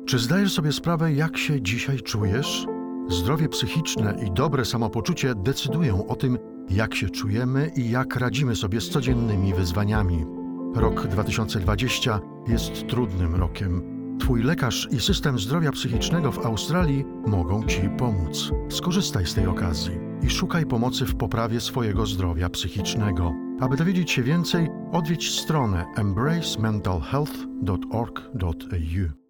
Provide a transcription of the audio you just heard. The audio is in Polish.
Czy zdajesz sobie sprawę, jak się dzisiaj czujesz? Zdrowie psychiczne i dobre samopoczucie decydują o tym, jak się czujemy i jak radzimy sobie z codziennymi wyzwaniami. Rok 2020 jest trudnym rokiem. Twój lekarz i system zdrowia psychicznego w Australii mogą Ci pomóc. Skorzystaj z tej okazji i szukaj pomocy w poprawie swojego zdrowia psychicznego. Aby dowiedzieć się więcej, odwiedź stronę embracementalhealth.org.au.